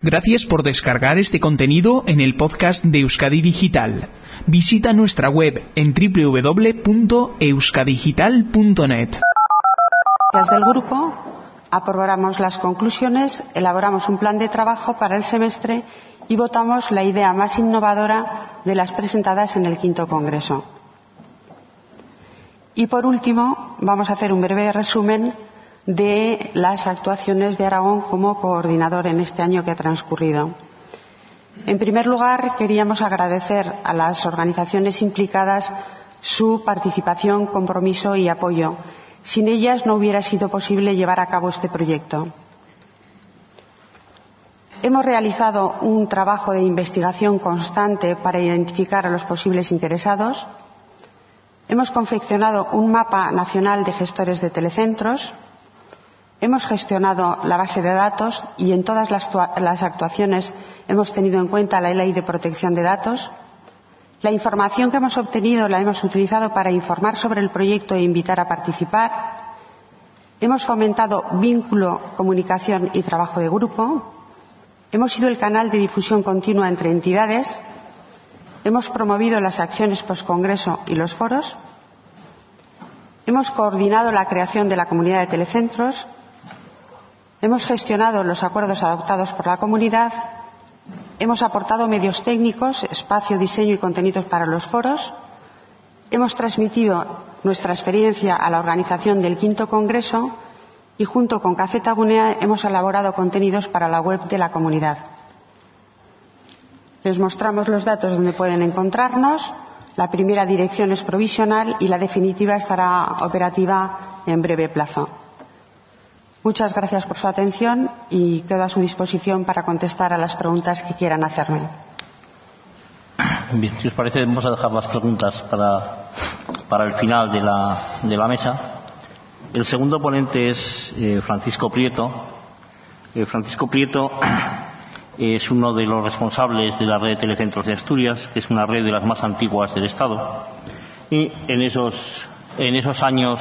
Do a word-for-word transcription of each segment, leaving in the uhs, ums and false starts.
Gracias por descargar este contenido en el podcast de Euskadi Digital. Visita nuestra web en doble u doble u doble u punto euskadigital punto net. Desde el grupo aprobamos las conclusiones, elaboramos un plan de trabajo para el semestre y votamos la idea más innovadora de las presentadas en el quinto congreso. Y por último, vamos a hacer un breve resumen de las actuaciones de Aragón como coordinador en este año que ha transcurrido. En primer lugar, queríamos agradecer a las organizaciones implicadas su participación, compromiso y apoyo. Sin ellas no hubiera sido posible llevar a cabo este proyecto. Hemos realizado un trabajo de investigación constante para identificar a los posibles interesados. Hemos confeccionado un mapa nacional de gestores de telecentros. Hemos gestionado la base de datos y en todas las, las actuaciones hemos tenido en cuenta la Ley de Protección de Datos. La información que hemos obtenido la hemos utilizado para informar sobre el proyecto e invitar a participar. Hemos fomentado vínculo, comunicación y trabajo de grupo. Hemos sido el canal de difusión continua entre entidades. Hemos promovido las acciones postcongreso y los foros. Hemos coordinado la creación de la comunidad de telecentros. Hemos gestionado los acuerdos adoptados por la comunidad. Hemos aportado medios técnicos, espacio, diseño y contenidos para los foros. Hemos transmitido nuestra experiencia a la organización del quinto congreso y junto con Kaceta Gunea hemos elaborado contenidos para la web de la comunidad. Les mostramos los datos donde pueden encontrarnos. La primera dirección es provisional y la definitiva estará operativa en breve plazo. Muchas gracias por su atención y quedo a su disposición para contestar a las preguntas que quieran hacerme. Bien, si os parece, vamos a dejar las preguntas para, para el final de la, de la mesa. El segundo ponente es eh, Francisco Prieto. Eh, Francisco Prieto es uno de los responsables de la red de telecentros de Asturias, que es una red de las más antiguas del Estado. Y en esos, en esos años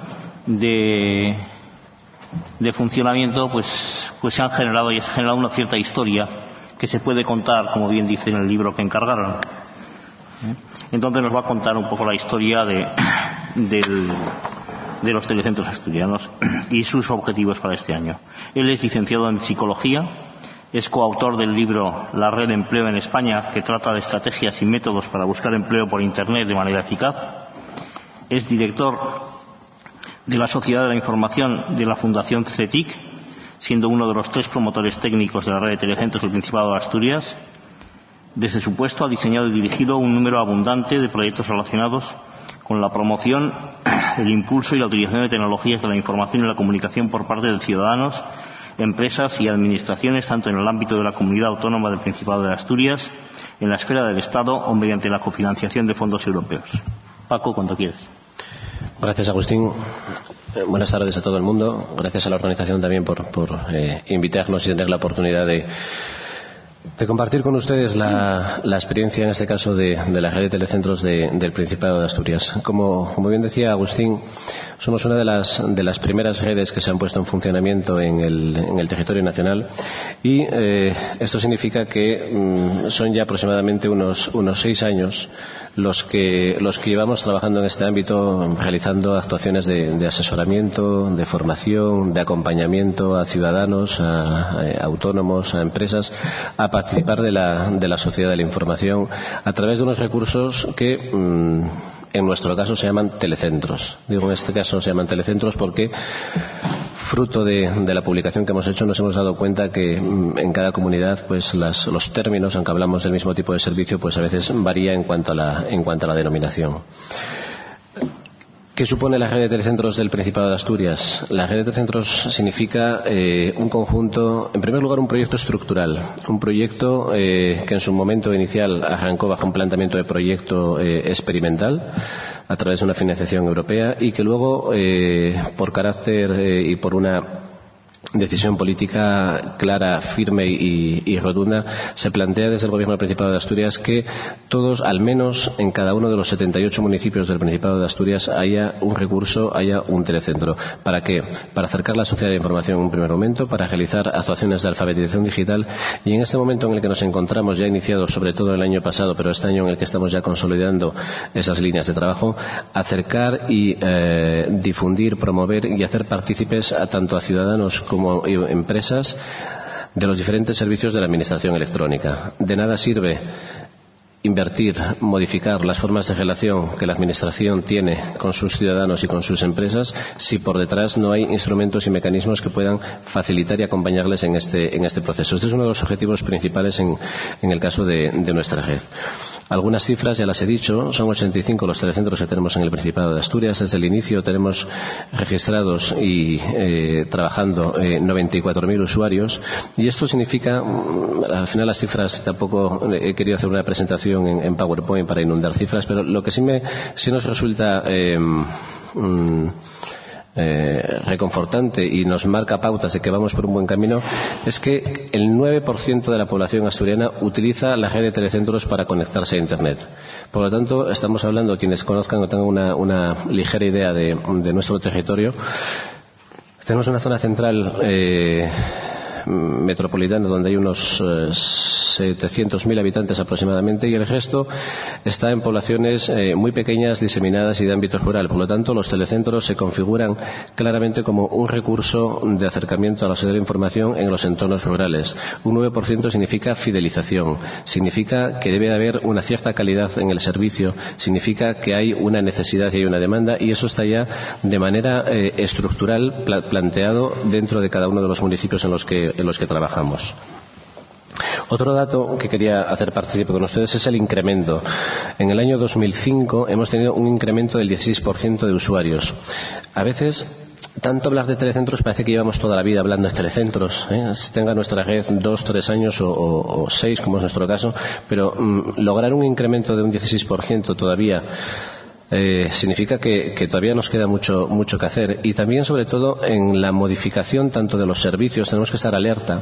de, de funcionamiento, pues, pues se han generado y se ha generado una cierta historia que se puede contar, como bien dice en el libro que encargaron. Entonces nos va a contar un poco la historia de, del, de los telecentros asturianos y sus objetivos para este año. Él es licenciado en Psicología, es coautor del libro La red de empleo en España, que trata de estrategias y métodos para buscar empleo por Internet de manera eficaz. Es director de la Sociedad de la Información de la Fundación CETIC, siendo uno de los tres promotores técnicos de la red de telecentros del Principado de Asturias. Desde su puesto ha diseñado y dirigido un número abundante de proyectos relacionados con la promoción, el impulso y la utilización de tecnologías de la información y la comunicación por parte de ciudadanos, empresas y administraciones, tanto en el ámbito de la Comunidad Autónoma del Principado de Asturias, en la esfera del Estado o mediante la cofinanciación de fondos europeos. Paco, cuando quieras. Gracias, Agustín. Buenas tardes a todo el mundo. Gracias a la organización también por, por eh, invitarnos y tener la oportunidad de, de compartir con ustedes la, la experiencia, en este caso, de, de la red de telecentros de, del Principado de Asturias. Como, como bien decía Agustín, somos una de las, de las primeras redes que se han puesto en funcionamiento en el, en el territorio nacional y eh, esto significa que mm, son ya aproximadamente unos, unos seis años los que, los que llevamos trabajando en este ámbito, realizando actuaciones de, de asesoramiento, de formación, de acompañamiento a ciudadanos, a, a autónomos, a empresas, a participar de la, de la sociedad de la información a través de unos recursos que mmm, en nuestro caso se llaman telecentros. Digo, en este caso se llaman telecentros porque, fruto de, de la publicación que hemos hecho, nos hemos dado cuenta que en cada comunidad, pues las, los términos, aunque hablamos del mismo tipo de servicio, pues a veces varía en cuanto a la, en cuanto a la denominación. ¿Qué supone la red de telecentros del Principado de Asturias? La red de telecentros significa eh, un conjunto, en primer lugar, un proyecto estructural, un proyecto eh, que en su momento inicial arrancó bajo un planteamiento de proyecto eh, experimental a través de una financiación europea y que luego, eh, por carácter eh, y por una decisión política clara, firme y, y rotunda, se plantea desde el Gobierno del Principado de Asturias que todos, al menos en cada uno de los setenta y ocho municipios del Principado de Asturias, haya un recurso, haya un telecentro. ¿Para qué? Para acercar la sociedad de información en un primer momento, para realizar actuaciones de alfabetización digital, y en este momento en el que nos encontramos, ya iniciado sobre todo el año pasado, pero este año en el que estamos ya consolidando esas líneas de trabajo, acercar y eh, difundir, promover y hacer partícipes a tanto a ciudadanos como como empresas de los diferentes servicios de la administración electrónica. De nada sirve invertir, modificar las formas de relación que la Administración tiene con sus ciudadanos y con sus empresas si por detrás no hay instrumentos y mecanismos que puedan facilitar y acompañarles en este, en este proceso. Este es uno de los objetivos principales en, en el caso de, de nuestra red. Algunas cifras ya las he dicho, son ochenta y cinco los telecentros que tenemos en el Principado de Asturias. Desde el inicio tenemos registrados y eh, trabajando eh, noventa y cuatro mil usuarios, y esto significa, al final las cifras, tampoco he querido hacer una presentación en, en PowerPoint para inundar cifras, pero lo que sí, me, sí nos resulta eh, mm, Eh, reconfortante y nos marca pautas de que vamos por un buen camino es que el nueve por ciento de la población asturiana utiliza la red de telecentros para conectarse a Internet. Por lo tanto, estamos hablando, quienes conozcan o tengan una, una ligera idea de, de nuestro territorio, tenemos una zona central eh, metropolitana donde hay unos eh, setecientos mil habitantes aproximadamente, y el resto está en poblaciones eh, muy pequeñas, diseminadas y de ámbito rural. Por lo tanto, los telecentros se configuran claramente como un recurso de acercamiento a la sociedad de información en los entornos rurales. Un nueve por ciento significa fidelización, significa que debe haber una cierta calidad en el servicio, significa que hay una necesidad y hay una demanda, y eso está ya de manera eh, estructural pla planteado dentro de cada uno de los municipios en los que, en los que trabajamos. Otro dato que quería hacer partícipe con ustedes es el incremento. En el año dos mil cinco hemos tenido un incremento del dieciséis por ciento de usuarios. A veces, tanto hablar de telecentros parece que llevamos toda la vida hablando de telecentros, ¿eh? Tenga nuestra red dos, tres años o, o, o seis, como es nuestro caso, pero mmm, lograr un incremento de un dieciséis por ciento todavía Eh, significa que, que todavía nos queda mucho, mucho que hacer, y también, sobre todo, en la modificación tanto de los servicios tenemos que estar alerta.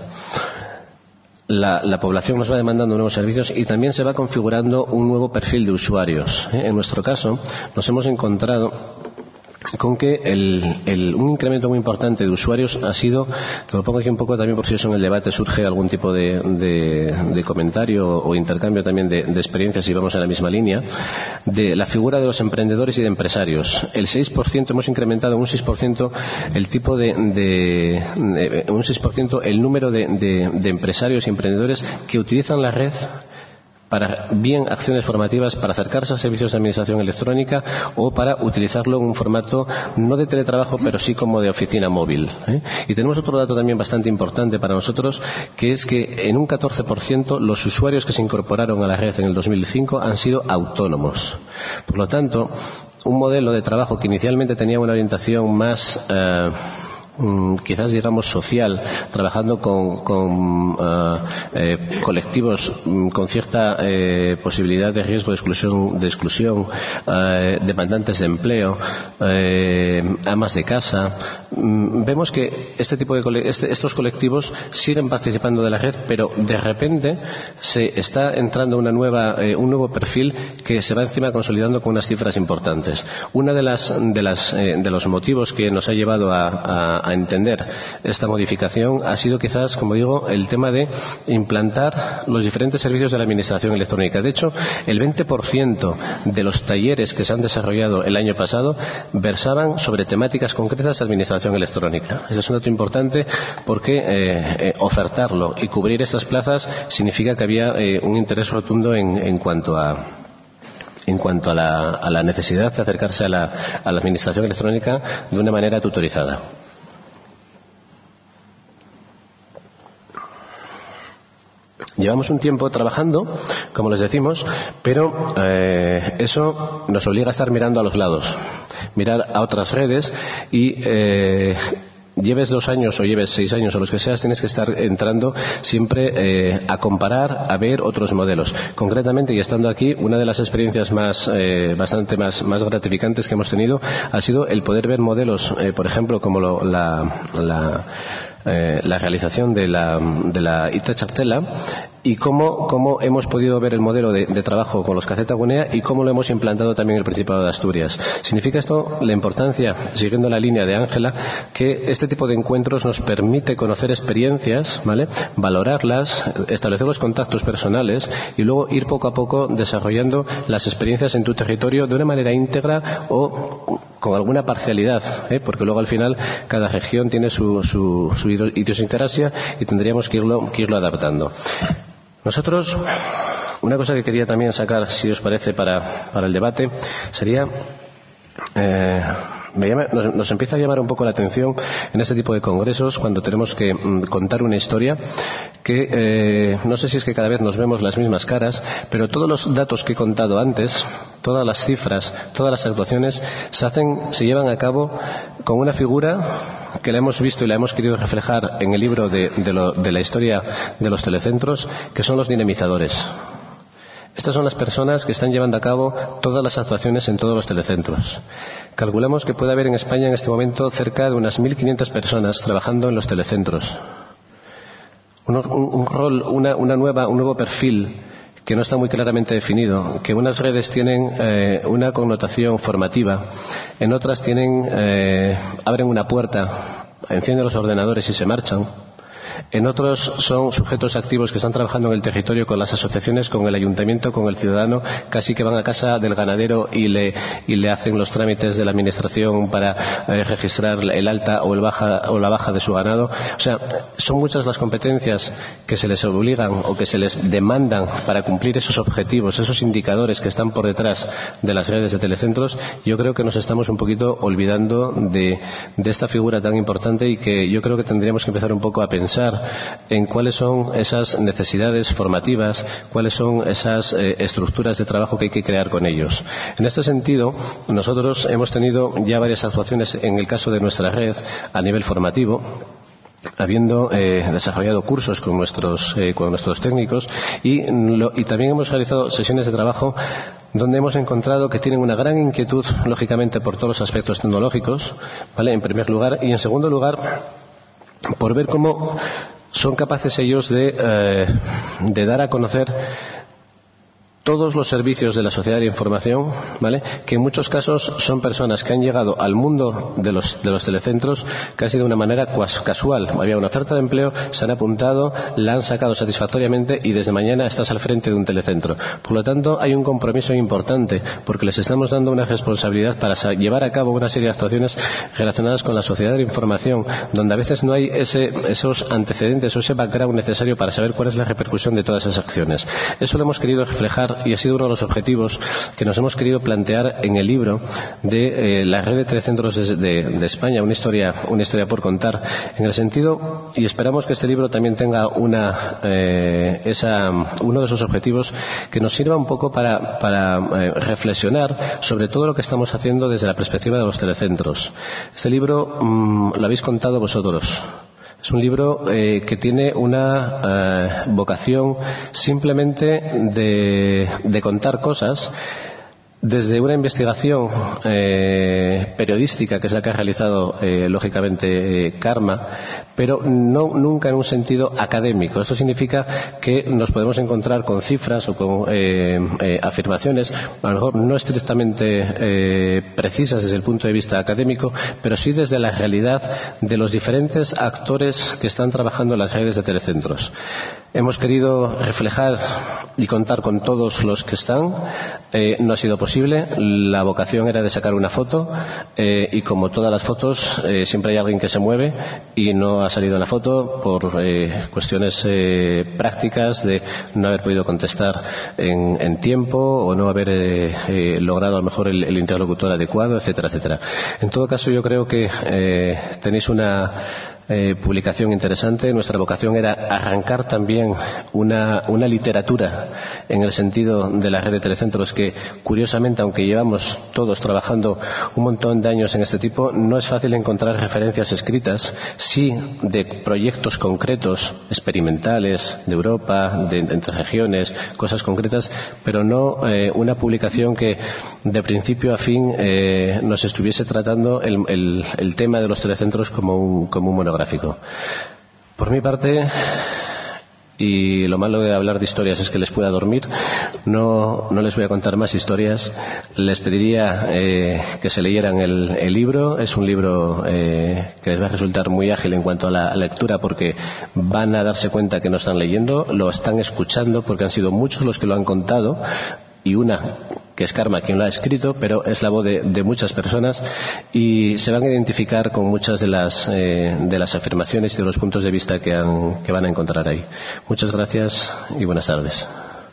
La, la población nos va demandando nuevos servicios y también se va configurando un nuevo perfil de usuarios, ¿eh? En nuestro caso nos hemos encontrado con que el, el, un incremento muy importante de usuarios ha sido, que lo pongo aquí un poco también por si eso en el debate surge algún tipo de, de, de comentario o intercambio también de, de experiencias, y vamos en la misma línea, de la figura de los emprendedores y de empresarios. El seis por ciento hemos incrementado en un seis por ciento el tipo de, de, de un seis por ciento el número de, de, de empresarios y emprendedores que utilizan la red para bien acciones formativas, para acercarse a servicios de administración electrónica o para utilizarlo en un formato no de teletrabajo, pero sí como de oficina móvil, ¿eh? Y tenemos otro dato también bastante importante para nosotros, que es que en un catorce por ciento los usuarios que se incorporaron a la red en el dos mil cinco han sido autónomos. Por lo tanto, un modelo de trabajo que inicialmente tenía una orientación más eh, quizás digamos social, trabajando con, con uh, eh, colectivos um, con cierta eh, posibilidad de riesgo de exclusión, de exclusión eh, demandantes de empleo, eh, amas de casa. Um, vemos que este tipo de cole este, estos colectivos siguen participando de la red, pero de repente se está entrando una nueva, eh, un nuevo perfil que se va encima consolidando con unas cifras importantes. Una de las de, las, eh, de los motivos que nos ha llevado a, a a entender esta modificación ha sido quizás, como digo, el tema de implantar los diferentes servicios de la administración electrónica. De hecho, el veinte por ciento de los talleres que se han desarrollado el año pasado versaban sobre temáticas concretas de administración electrónica. Este es un dato importante porque eh, eh, ofertarlo y cubrir esas plazas significa que había eh, un interés rotundo en, en cuanto a en cuanto a la, a la necesidad de acercarse a la, a la administración electrónica de una manera tutorizada. Llevamos un tiempo trabajando, como les decimos, pero eh, eso nos obliga a estar mirando a los lados, mirar a otras redes y eh, lleves dos años o lleves seis años o los que seas, tienes que estar entrando siempre eh, a comparar, a ver otros modelos. Concretamente, y estando aquí, una de las experiencias más eh, bastante más, más gratificantes que hemos tenido ha sido el poder ver modelos, eh, por ejemplo, como lo, la, la eh, la realización de la, de la I T A Txartela y cómo, cómo hemos podido ver el modelo de, de trabajo con los Kaceta Gunea y cómo lo hemos implantado también en el Principado de Asturias. Significa esto la importancia, siguiendo la línea de Ángela, que este tipo de encuentros nos permite conocer experiencias, ¿vale?, valorarlas, establecer los contactos personales y luego ir poco a poco desarrollando las experiencias en tu territorio de una manera íntegra o con alguna parcialidad, ¿eh? Porque luego al final cada región tiene su, su, su idiosincrasia y tendríamos que irlo, que irlo adaptando. Nosotros, una cosa que quería también sacar, si os parece, para, para el debate, sería... Eh, me llama, nos, nos empieza a llamar un poco la atención en este tipo de congresos cuando tenemos que mm, contar una historia que eh, no sé si es que cada vez nos vemos las mismas caras, pero todos los datos que he contado antes, todas las cifras, todas las actuaciones se hacen, se llevan a cabo con una figura que la hemos visto y la hemos querido reflejar en el libro de, de, lo, de la historia de los telecentros, que son los dinamizadores. Estas son las personas que están llevando a cabo todas las actuaciones en todos los telecentros. Calculamos que puede haber en España en este momento cerca de unas mil quinientas personas trabajando en los telecentros. Un, un, un rol, una, una nueva, un nuevo perfil que no está muy claramente definido, que unas redes tienen eh, una connotación formativa, en otras tienen, eh, abren una puerta, encienden los ordenadores y se marchan. En otros son sujetos activos que están trabajando en el territorio con las asociaciones, con el ayuntamiento, con el ciudadano, casi que van a casa del ganadero y le, y le hacen los trámites de la administración para eh, registrar el alta o, el baja, o la baja de su ganado. O sea, son muchas las competencias que se les obligan o que se les demandan para cumplir esos objetivos, esos indicadores que están por detrás de las redes de telecentros. Yo creo que nos estamos un poquito olvidando de, de esta figura tan importante y que yo creo que tendríamos que empezar un poco a pensar en cuáles son esas necesidades formativas, cuáles son esas eh, estructuras de trabajo que hay que crear con ellos. En este sentido, nosotros hemos tenido ya varias actuaciones en el caso de nuestra red a nivel formativo, habiendo eh, desarrollado cursos con nuestros, eh, con nuestros técnicos y, lo, y también hemos realizado sesiones de trabajo donde hemos encontrado que tienen una gran inquietud, lógicamente, por todos los aspectos tecnológicos, ¿vale?, en primer lugar, y en segundo lugar, por ver cómo son capaces ellos de, eh, de dar a conocer todos los servicios de la sociedad de información, ¿vale?, que en muchos casos son personas que han llegado al mundo de los, de los telecentros casi de una manera casual. Había una oferta de empleo, se han apuntado, la han sacado satisfactoriamente y desde mañana estás al frente de un telecentro. Por lo tanto, hay un compromiso importante porque les estamos dando una responsabilidad para llevar a cabo una serie de actuaciones relacionadas con la sociedad de información, donde a veces no hay ese, esos antecedentes o ese background necesario para saber cuál es la repercusión de todas esas acciones. Eso lo hemos querido reflejar y ha sido uno de los objetivos que nos hemos querido plantear en el libro de eh, la red de telecentros de, de, de España, una historia, una historia por contar, en el sentido, y esperamos que este libro también tenga una, eh, esa, uno de esos objetivos que nos sirva un poco para, para eh, reflexionar sobre todo lo que estamos haciendo desde la perspectiva de los telecentros. Este libro mmm, lo habéis contado vosotros. Es un libro eh, que tiene una eh, vocación simplemente de, de contar cosas desde una investigación eh, periodística, que es la que ha realizado eh, lógicamente eh, Karma, pero no nunca en un sentido académico. Esto significa que nos podemos encontrar con cifras o con eh, eh, afirmaciones, a lo mejor no estrictamente eh, precisas desde el punto de vista académico, pero sí desde la realidad de los diferentes actores que están trabajando en las redes de telecentros. Hemos querido reflejar y contar con todos los que están. Eh, no ha sido posible. La vocación era de sacar una foto eh, y como todas las fotos eh, siempre hay alguien que se mueve y no ha salido en la foto por eh, cuestiones eh, prácticas de no haber podido contestar en, en tiempo o no haber eh, eh, logrado a lo mejor el, el interlocutor adecuado, etcétera, etcétera. En todo caso, yo creo que eh, tenéis una Eh, publicación interesante. Nuestra vocación era arrancar también una, una literatura en el sentido de la red de telecentros que, curiosamente, aunque llevamos todos trabajando un montón de años en este tipo, no es fácil encontrar referencias escritas, sí de proyectos concretos, experimentales, de Europa, de, de entre regiones, cosas concretas, pero no eh, una publicación que de principio a fin eh, nos estuviese tratando el, el, el tema de los telecentros como un, como un monográfico. monográfico. Por mi parte, y lo malo de hablar de historias es que les pueda dormir, no, no les voy a contar más historias. Les pediría eh, que se leyeran el, el libro. Es un libro eh, que les va a resultar muy ágil en cuanto a la lectura, porque van a darse cuenta que no están leyendo, lo están escuchando, porque han sido muchos los que lo han contado, y una que es Karma quien lo ha escrito, pero es la voz de, de muchas personas, y se van a identificar con muchas de las, eh, de las afirmaciones y de los puntos de vista que, han, que van a encontrar ahí. Muchas gracias y buenas tardes.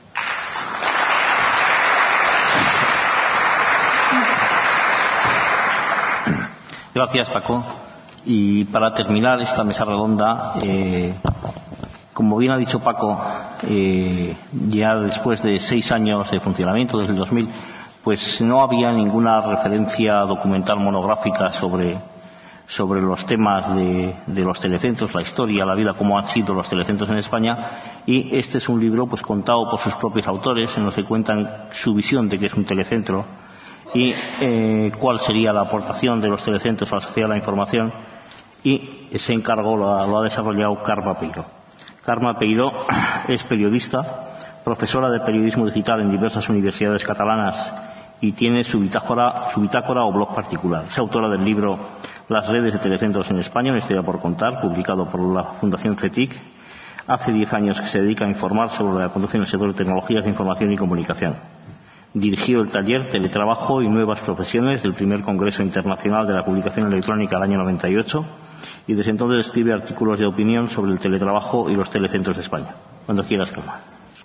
Gracias, Paco. Y para terminar esta mesa redonda, eh, como bien ha dicho Paco, eh, ya después de seis años de funcionamiento, desde el dos mil, pues no había ninguna referencia documental monográfica sobre, sobre los temas de, de los telecentros, la historia, la vida, cómo han sido los telecentros en España. Y este es un libro pues contado por sus propios autores, en los que cuentan su visión de qué es un telecentro y eh, cuál sería la aportación de los telecentros a la sociedad de la información. Y ese encargo lo ha, lo ha desarrollado Karma Peiró. Karma Peiró es periodista, profesora de periodismo digital en diversas universidades catalanas y tiene su bitácora, su bitácora o blog particular. Es autora del libro Las redes de telecentros en España, una historia por contar, publicado por la Fundación CETIC. Hace diez años que se dedica a informar sobre la conducción en el sector de tecnologías de información y comunicación. Dirigió el taller Teletrabajo y Nuevas Profesiones del primer Congreso Internacional de la Publicación Electrónica del año noventa y ocho y desde entonces escribe artículos de opinión sobre el teletrabajo y los telecentros de España. Cuando quieras, Karma.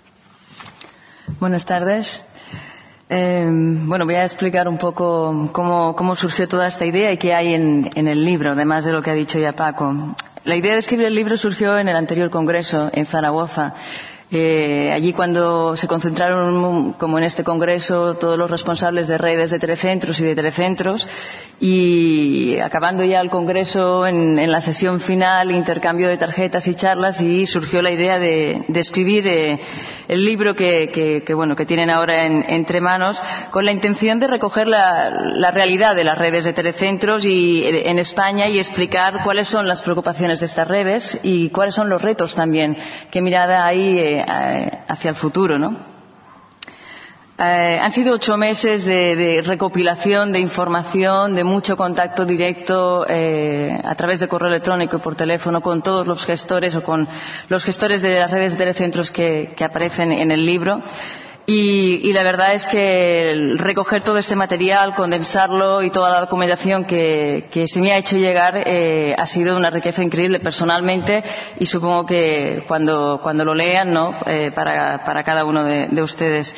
Buenas tardes. Eh, bueno, voy a explicar un poco cómo, cómo surgió toda esta idea y qué hay en, en el libro, además de lo que ha dicho ya Paco. La idea de escribir el libro surgió en el anterior congreso, en Zaragoza. Eh, allí cuando se concentraron, como en este congreso, todos los responsables de redes de telecentros y de telecentros, y acabando ya el congreso, en, en la sesión final, intercambio de tarjetas y charlas, y surgió la idea de, de escribir eh, el libro que, que, que, bueno, que tienen ahora en, entre manos, con la intención de recoger la, la realidad de las redes de telecentros y, en España, y explicar cuáles son las preocupaciones de estas redes y cuáles son los retos también, qué mirada hay eh, hacia el futuro, ¿no? Eh, han sido ocho meses de, de recopilación de información, de mucho contacto directo eh, a través de correo electrónico y por teléfono con todos los gestores o con los gestores de las redes de telecentros que, que aparecen en el libro. Y, y la verdad es que el recoger todo este material, condensarlo y toda la documentación que, que se me ha hecho llegar eh, ha sido una riqueza increíble personalmente, y supongo que cuando, cuando lo lean, ¿no? eh, para, para cada uno de, de ustedes.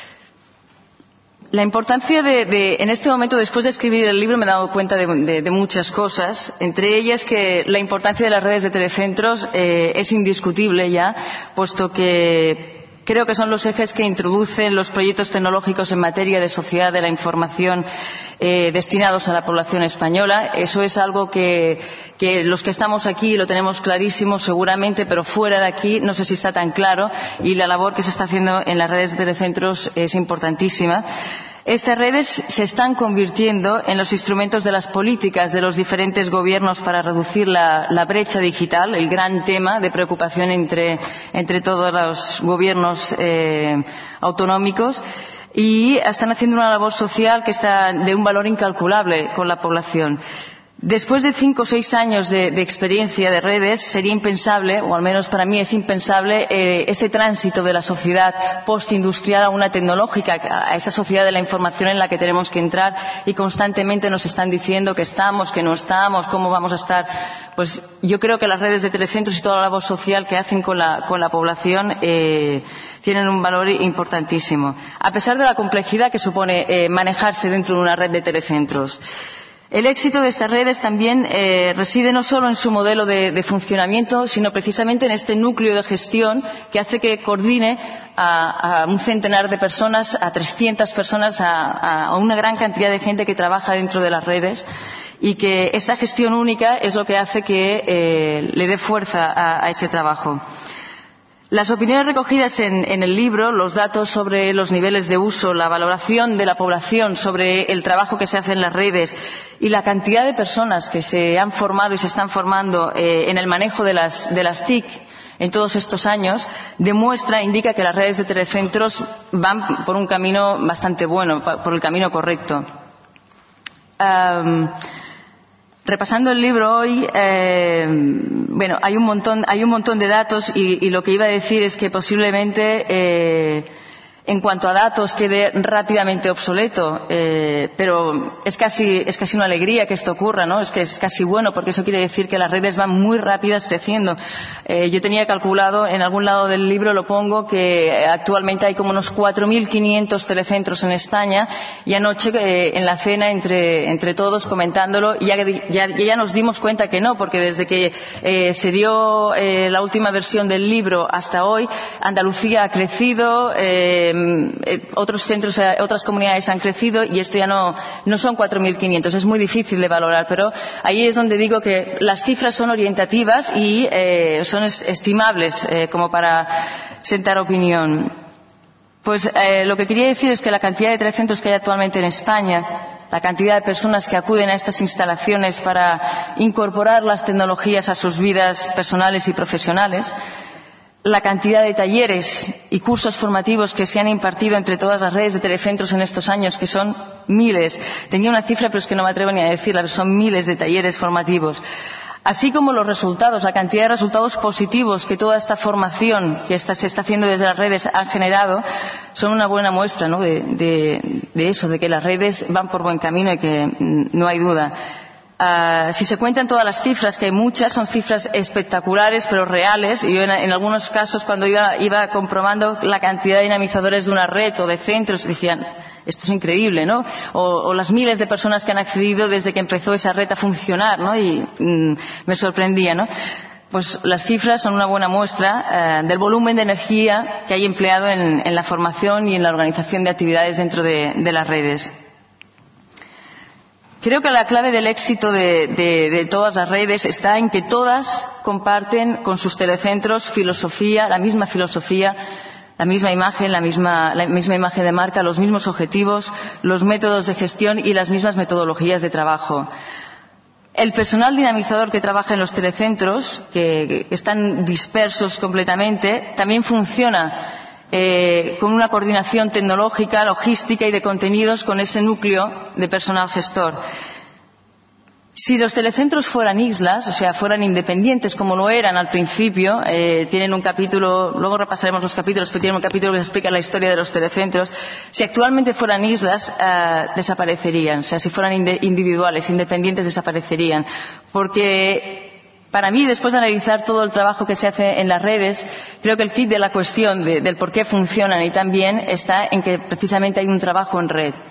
La importancia de, de, en este momento, después de escribir el libro, me he dado cuenta de, de, de muchas cosas, entre ellas que la importancia de las redes de telecentros eh, es indiscutible ya, puesto que creo que son los ejes que introducen los proyectos tecnológicos en materia de sociedad de la información eh, destinados a la población española. Eso es algo que, que los que estamos aquí lo tenemos clarísimo seguramente, pero fuera de aquí no sé si está tan claro, y la labor que se está haciendo en las redes de telecentros es importantísima. Estas redes se están convirtiendo en los instrumentos de las políticas de los diferentes gobiernos para reducir la, la brecha digital, el gran tema de preocupación entre, entre todos los gobiernos eh, autonómicos, y están haciendo una labor social que está de un valor incalculable con la población. Después de cinco o seis años de, de experiencia de redes, sería impensable, o al menos para mí es impensable, eh, este tránsito de la sociedad postindustrial a una tecnológica, a esa sociedad de la información en la que tenemos que entrar, y constantemente nos están diciendo que estamos, que no estamos, cómo vamos a estar. Pues yo creo que las redes de telecentros y toda la labor social que hacen con la, con la población eh, tienen un valor importantísimo, a pesar de la complejidad que supone eh, manejarse dentro de una red de telecentros. El éxito de estas redes también eh, reside no solo en su modelo de, de funcionamiento, sino precisamente en este núcleo de gestión que hace que coordine a, a un centenar de personas, a trescientas personas, a, a una gran cantidad de gente que trabaja dentro de las redes, y que esta gestión única es lo que hace que eh, le dé fuerza a, a ese trabajo. Las opiniones recogidas en, en el libro, los datos sobre los niveles de uso, la valoración de la población sobre el trabajo que se hace en las redes y la cantidad de personas que se han formado y se están formando eh, en el manejo de las, de las T I C en todos estos años, demuestra, indica que las redes de telecentros van por un camino bastante bueno, por el camino correcto. Um, Repasando el libro hoy, eh, bueno, hay un montón, hay un montón de datos y, y lo que iba a decir es que posiblemente, eh, en cuanto a datos, quede rápidamente obsoleto, eh, pero es casi, es casi una alegría que esto ocurra, ¿no? Es que es casi bueno, porque eso quiere decir que las redes van muy rápidas creciendo. Eh, yo tenía calculado, en algún lado del libro lo pongo, que actualmente hay como unos cuatro mil quinientos telecentros en España, y anoche eh, en la cena entre, entre todos comentándolo ya, ya, ya nos dimos cuenta que no, porque desde que eh, se dio eh, la última versión del libro hasta hoy, Andalucía ha crecido, eh, otros centros, otras comunidades han crecido y esto ya no, no son cuatro mil quinientos. Es muy difícil de valorar, pero ahí es donde digo que las cifras son orientativas y eh, son estimables eh, como para sentar opinión. Pues eh, lo que quería decir es que la cantidad de telecentros que hay actualmente en España, la cantidad de personas que acuden a estas instalaciones para incorporar las tecnologías a sus vidas personales y profesionales, la cantidad de talleres y cursos formativos que se han impartido entre todas las redes de telecentros en estos años, que son miles. Tenía una cifra, pero es que no me atrevo ni a decirla, pero son miles de talleres formativos. Así como los resultados, la cantidad de resultados positivos que toda esta formación que está, se está haciendo desde las redes han generado, son una buena muestra, ¿no?, de, de, de eso, de que las redes van por buen camino y que no hay duda. Uh, si se cuentan todas las cifras, que hay muchas, son cifras espectaculares pero reales, y yo en, en algunos casos cuando iba, iba comprobando la cantidad de dinamizadores de una red o de centros, decían, esto es increíble, ¿no? O, o las miles de personas que han accedido desde que empezó esa red a funcionar, ¿no? Y mm, me sorprendía, ¿no? Pues las cifras son una buena muestra uh, del volumen de energía que hay empleado en, en la formación y en la organización de actividades dentro de, de las redes. Creo que la clave del éxito de, de, de todas las redes está en que todas comparten con sus telecentros filosofía, la misma filosofía, la misma imagen, la misma, la misma imagen de marca, los mismos objetivos, los métodos de gestión y las mismas metodologías de trabajo. El personal dinamizador que trabaja en los telecentros, que, que están dispersos completamente, también funciona Eh, con una coordinación tecnológica, logística y de contenidos con ese núcleo de personal gestor. Si los telecentros fueran islas, o sea, fueran independientes como lo eran al principio, eh, tienen un capítulo, luego repasaremos los capítulos, pero tienen un capítulo que explica la historia de los telecentros. Si actualmente fueran islas, eh, desaparecerían. O sea, si fueran inde- individuales, independientes, desaparecerían. Porque para mí, después de analizar todo el trabajo que se hace en las redes, creo que el kit de la cuestión de, del por qué funcionan y tan bien está en que precisamente hay un trabajo en red.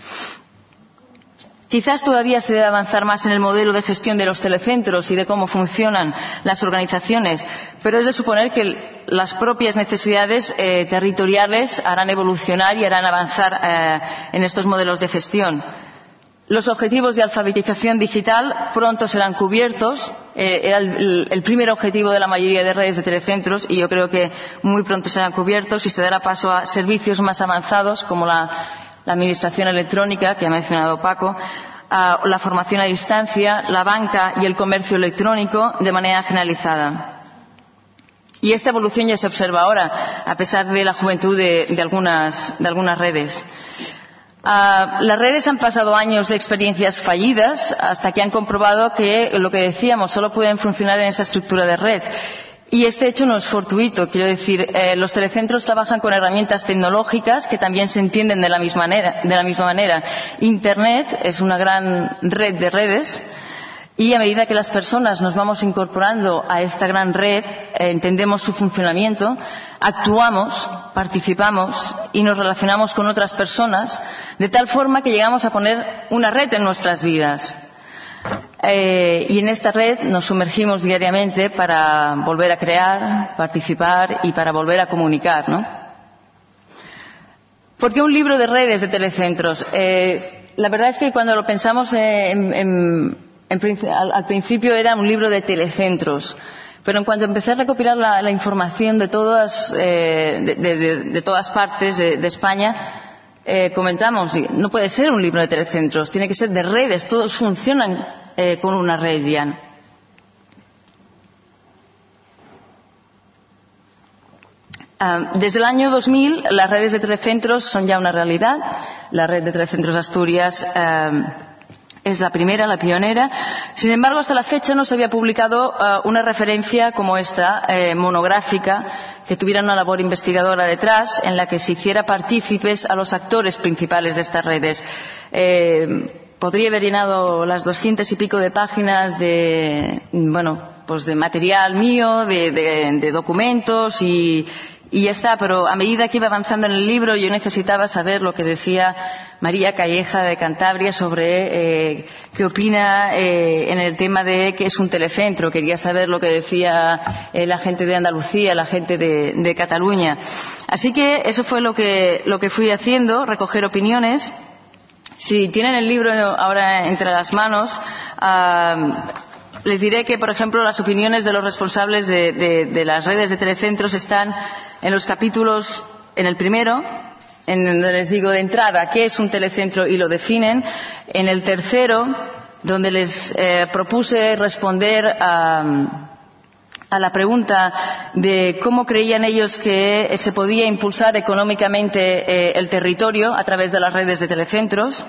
Quizás todavía se debe avanzar más en el modelo de gestión de los telecentros y de cómo funcionan las organizaciones, pero es de suponer que las propias necesidades eh, territoriales harán evolucionar y harán avanzar eh, en estos modelos de gestión. Los objetivos de alfabetización digital pronto serán cubiertos. Eh, era el, el primer objetivo de la mayoría de redes de telecentros y yo creo que muy pronto serán cubiertos y se dará paso a servicios más avanzados como la, la administración electrónica, que ha mencionado Paco, a la formación a distancia, la banca y el comercio electrónico de manera generalizada. Y esta evolución ya se observa ahora, a pesar de la juventud de, de, algunas, de algunas redes. Uh, las redes han pasado años de experiencias fallidas hasta que han comprobado que, lo que decíamos, solo pueden funcionar en esa estructura de red. Y este hecho no es fortuito. Quiero decir, eh, los telecentros trabajan con herramientas tecnológicas que también se entienden de la misma manera. De la misma manera. Internet es una gran red de redes y a medida que las personas nos vamos incorporando a esta gran red, eh, entendemos su funcionamiento, actuamos, participamos y nos relacionamos con otras personas de tal forma que llegamos a poner una red en nuestras vidas. Eh, y en esta red nos sumergimos diariamente para volver a crear, participar y para volver a comunicar, ¿no? ¿Por qué un libro de redes de telecentros? Eh, la verdad es que cuando lo pensamos eh, en, en, en, al, al principio era un libro de telecentros. Pero en cuanto empecé a recopilar la, la información de todas, eh, de, de, de, de todas partes de, de España, eh, comentamos, no puede ser un libro de telecentros, tiene que ser de redes, todos funcionan eh, con una red ya. Uh, desde el año dos mil las redes de telecentros son ya una realidad. La red de telecentros Asturias uh, es la primera, la pionera. Sin embargo, hasta la fecha no se había publicado uh, una referencia como esta, eh, monográfica, que tuviera una labor investigadora detrás, en la que se hiciera partícipes a los actores principales de estas redes. Eh, podría haber llenado las doscientas y pico de páginas de, bueno, pues de material mío, de, de, de documentos y Y ya está, pero a medida que iba avanzando en el libro yo necesitaba saber lo que decía María Calleja de Cantabria sobre eh, qué opina eh, en el tema de que es un telecentro. Quería saber lo que decía eh, la gente de Andalucía, la gente de, de Cataluña. Así que eso fue lo que, lo que fui haciendo, recoger opiniones. Si tienen el libro ahora entre las manos, uh, les diré que, por ejemplo, las opiniones de los responsables de, de, de las redes de telecentros están en los capítulos, en el primero, en donde les digo de entrada qué es un telecentro y lo definen. En el tercero, donde les eh, propuse responder a, a la pregunta de cómo creían ellos que se podía impulsar económicamente eh, el territorio a través de las redes de telecentros.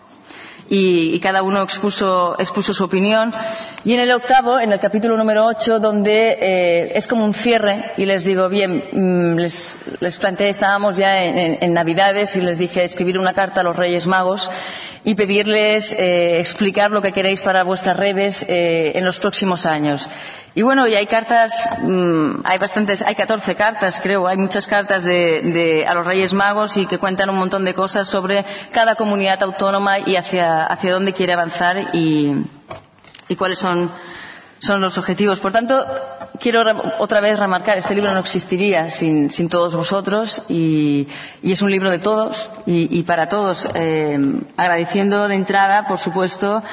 Y, y cada uno expuso, expuso su opinión. Y en el octavo, en el capítulo número ocho, donde eh, es como un cierre, y les digo, bien, mmm, les, les planteé, estábamos ya en, en, en Navidades, y les dije escribir una carta a los Reyes Magos y pedirles eh, explicar lo que queréis para vuestras redes eh, en los próximos años. Y bueno, y hay cartas, mmm, hay bastantes, hay catorce cartas, creo, hay muchas cartas de, de, a los Reyes Magos y que cuentan un montón de cosas sobre cada comunidad autónoma y hacia, hacia dónde quiere avanzar y, y cuáles son, son los objetivos. Por tanto, quiero otra vez remarcar, este libro no existiría sin, sin todos vosotros y, y es un libro de todos y, y para todos, eh, agradeciendo de entrada, por supuesto,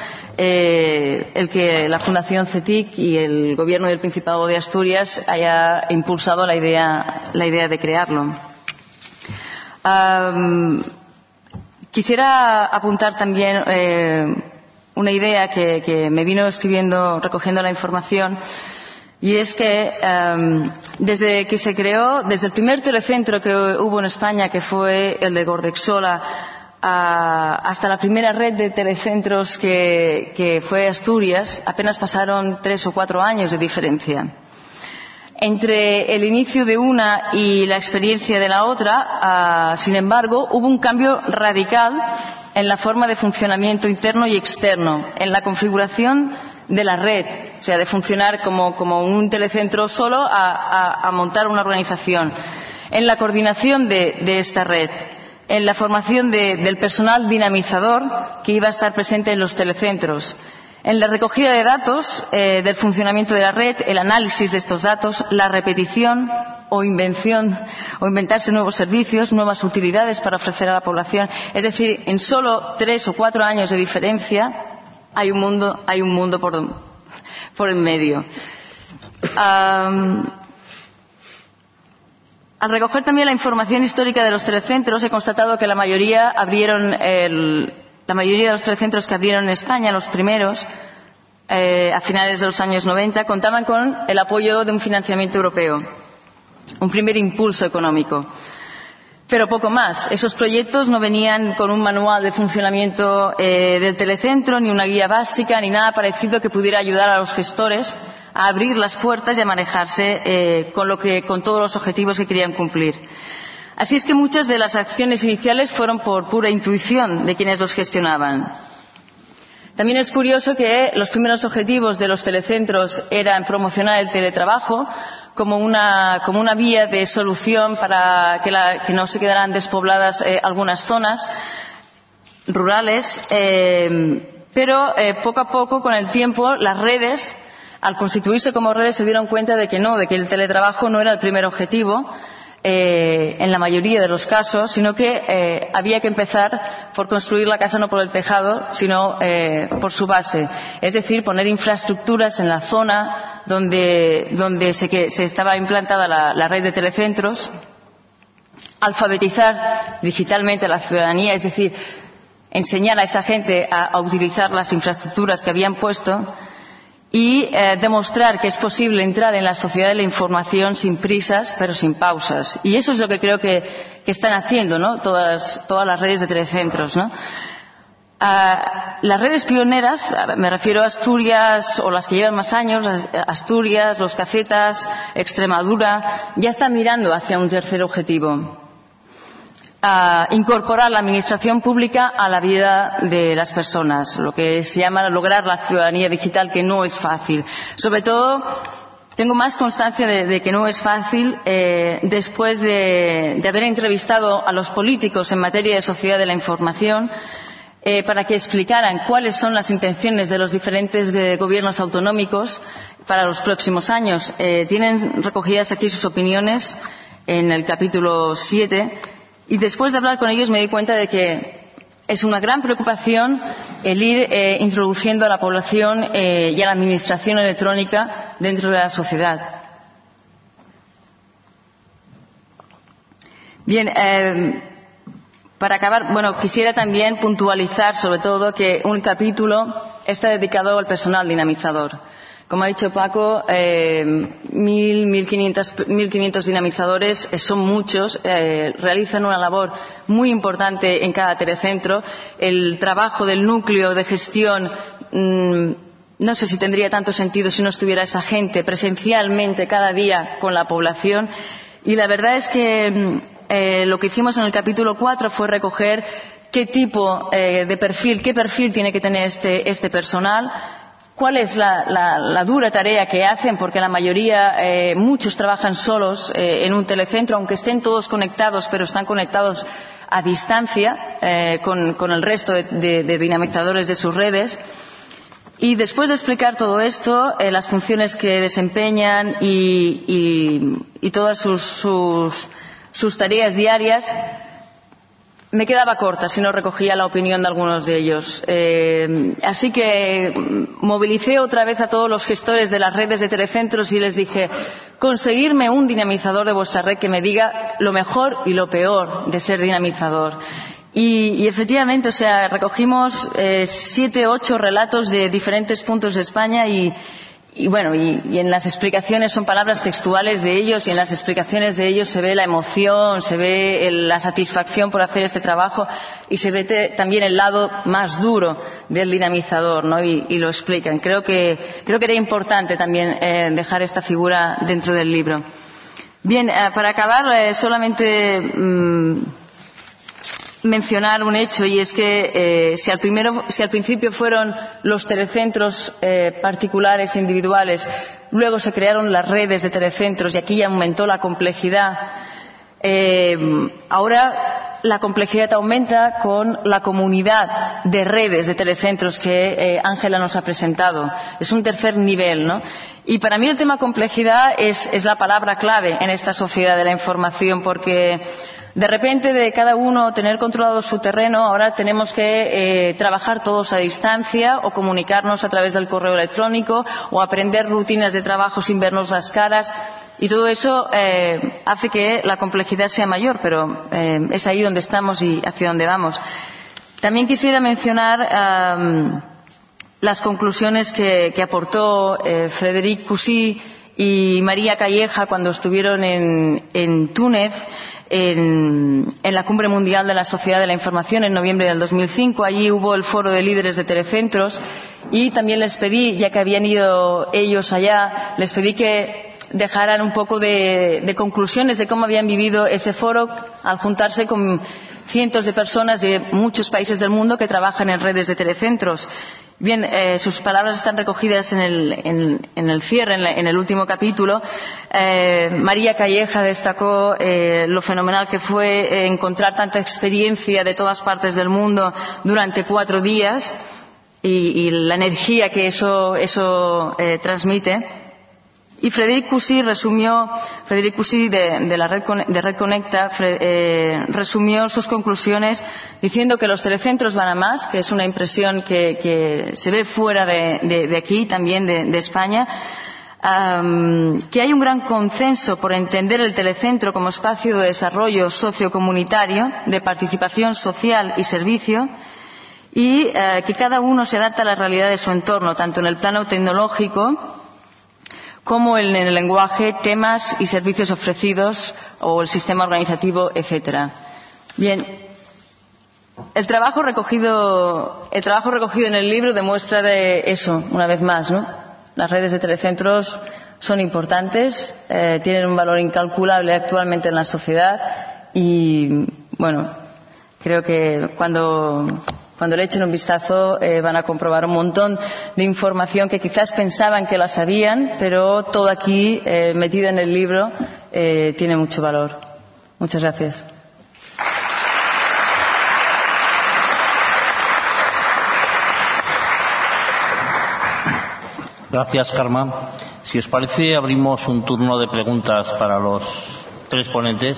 eh, el que la Fundación CETIC y el Gobierno del Principado de Asturias haya impulsado la idea, la idea de crearlo. Um, quisiera apuntar también eh, una idea que, que me vino escribiendo, recogiendo la información. Y es que um, desde que se creó, desde el primer telecentro que hubo en España, que fue el de Gordexola, uh, hasta la primera red de telecentros que, que fue Asturias, apenas pasaron tres o cuatro años de diferencia. Entre el inicio de una y la experiencia de la otra, uh, sin embargo, hubo un cambio radical en la forma de funcionamiento interno y externo, en la configuración de la red, o sea, de funcionar como, como un telecentro solo a, a, a montar una organización, en la coordinación de, de esta red, en la formación de, del personal dinamizador que iba a estar presente en los telecentros, en la recogida de datos eh, del funcionamiento de la red, el análisis de estos datos, la repetición o invención o inventarse nuevos servicios, nuevas utilidades para ofrecer a la población. Es decir, en solo tres o cuatro años de diferencia hay un mundo, hay un mundo por, por en medio. Um, al recoger también la información histórica de los telecentros, he constatado que la mayoría abrieron el, la mayoría de los telecentros que abrieron en España, los primeros, eh, a finales de los años noventa, contaban con el apoyo de un financiamiento europeo, un primer impulso económico. Pero poco más. Esos proyectos no venían con un manual de funcionamiento eh, del telecentro, ni una guía básica, ni nada parecido que pudiera ayudar a los gestores a abrir las puertas y a manejarse eh, con, lo que, con todos los objetivos que querían cumplir. Así es que muchas de las acciones iniciales fueron por pura intuición de quienes los gestionaban. También es curioso que los primeros objetivos de los telecentros eran promocionar el teletrabajo como una, como una vía de solución para que, la, que no se quedaran despobladas eh, algunas zonas rurales, eh, pero eh, poco a poco, con el tiempo, las redes, al constituirse como redes, se dieron cuenta de que no, de que el teletrabajo no era el primer objetivo eh, en la mayoría de los casos, sino que eh, había que empezar por construir la casa no por el tejado, sino eh, por su base, es decir, poner infraestructuras en la zona donde, donde se, que, se estaba implantada la, la red de telecentros, alfabetizar digitalmente a la ciudadanía, es decir, enseñar a esa gente a, a utilizar las infraestructuras que habían puesto y eh, demostrar que es posible entrar en la sociedad de la información sin prisas, pero sin pausas. Y eso es lo que creo que, que están haciendo, ¿no? Todas, todas las redes de telecentros, ¿no? A las redes pioneras, me refiero a Asturias o las que llevan más años, Asturias, Los Cacetas, Extremadura, ya están mirando hacia un tercer objetivo. A incorporar la administración pública a la vida de las personas, lo que se llama lograr la ciudadanía digital, que no es fácil. Sobre todo, tengo más constancia de, de que no es fácil eh, después de, de haber entrevistado a los políticos en materia de sociedad de la información eh, para que explicaran cuáles son las intenciones de los diferentes eh, gobiernos autonómicos para los próximos años. Eh, tienen recogidas aquí sus opiniones en el capítulo siete. Y después de hablar con ellos me di cuenta de que es una gran preocupación el ir eh, introduciendo a la población eh, y a la administración electrónica dentro de la sociedad. Bien, eh, para acabar, bueno, quisiera también puntualizar sobre todo que un capítulo está dedicado al personal dinamizador. Como ha dicho Paco, eh, mil, mil quinientos dinamizadores eh, son muchos, eh, realizan una labor muy importante en cada telecentro. El trabajo del núcleo de gestión mmm, no sé si tendría tanto sentido si no estuviera esa gente presencialmente cada día con la población. Y la verdad es que eh, lo que hicimos en el capítulo cuatro fue recoger qué tipo eh, de perfil, qué perfil tiene que tener este, este personal. ¿Cuál es la, la, la dura tarea que hacen? Porque la mayoría, eh, muchos trabajan solos eh, en un telecentro, aunque estén todos conectados, pero están conectados a distancia eh, con, con el resto de, de, de dinamizadores de sus redes. Y después de explicar todo esto, eh, las funciones que desempeñan y, y, y todas sus, sus, sus tareas diarias, me quedaba corta si no recogía la opinión de algunos de ellos. Eh, así que movilicé otra vez a todos los gestores de las redes de telecentros y les dije, conseguirme un dinamizador de vuestra red que me diga lo mejor y lo peor de ser dinamizador. Y, y efectivamente, o sea, recogimos eh, siete, ocho relatos de diferentes puntos de España y, y bueno, y, y en las explicaciones son palabras textuales de ellos y en las explicaciones de ellos se ve la emoción, se ve el, la satisfacción por hacer este trabajo y se ve te, también el lado más duro del dinamizador, ¿no? Y, y lo explican. Creo que, creo que era importante también eh, dejar esta figura dentro del libro. Bien, eh, para acabar, eh, solamente mmm, mencionar un hecho y es que eh, si, al primero, si al principio fueron los telecentros eh, particulares e individuales, luego se crearon las redes de telecentros y aquí ya aumentó la complejidad. Eh, ahora la complejidad aumenta con la comunidad de redes de telecentros que Ángela eh, nos ha presentado. Es un tercer nivel, ¿no? Y para mí el tema complejidad es, es la palabra clave en esta sociedad de la información porque de repente, de cada uno tener controlado su terreno, ahora tenemos que eh, trabajar todos a distancia o comunicarnos a través del correo electrónico o aprender rutinas de trabajo sin vernos las caras. Y todo eso eh, hace que la complejidad sea mayor, pero eh, es ahí donde estamos y hacia donde vamos. También quisiera mencionar um, las conclusiones que, que aportó eh, Frédéric Coucy y María Calleja cuando estuvieron en, en Túnez. En, en la Cumbre Mundial de la Sociedad de la Información en noviembre del dos mil cinco. Allí hubo el foro de líderes de telecentros y también les pedí, ya que habían ido ellos allá, les pedí que dejaran un poco de, de conclusiones de cómo habían vivido ese foro al juntarse con cientos de personas de muchos países del mundo que trabajan en redes de telecentros. Bien, eh, sus palabras están recogidas en el, en, en el cierre, en, la, en el último capítulo. Eh, María Calleja destacó eh, lo fenomenal que fue eh, encontrar tanta experiencia de todas partes del mundo durante cuatro días y, y la energía que eso, eso eh, transmite. Y Frédéric Coucy resumió, Frédéric Coucy de, de la Red, de Red Conecta eh, resumió sus conclusiones diciendo que los telecentros van a más, que es una impresión que, que se ve fuera de, de, de aquí, también de, de España. Um, que hay un gran consenso por entender el telecentro como espacio de desarrollo sociocomunitario, de participación social y servicio, y uh, que cada uno se adapta a la realidad de su entorno, tanto en el plano tecnológico como en el lenguaje, temas y servicios ofrecidos o el sistema organizativo, etcétera. Bien, el trabajo recogido, el trabajo recogido en el libro demuestra de eso, una vez más, ¿no? Las redes de telecentros son importantes, eh, tienen un valor incalculable actualmente en la sociedad y, bueno, creo que cuando, cuando le echen un vistazo eh, van a comprobar un montón de información que quizás pensaban que la sabían, pero todo aquí, eh, metido en el libro, eh, tiene mucho valor. Muchas gracias. Gracias, Carmen. Si os parece, abrimos un turno de preguntas para los tres ponentes.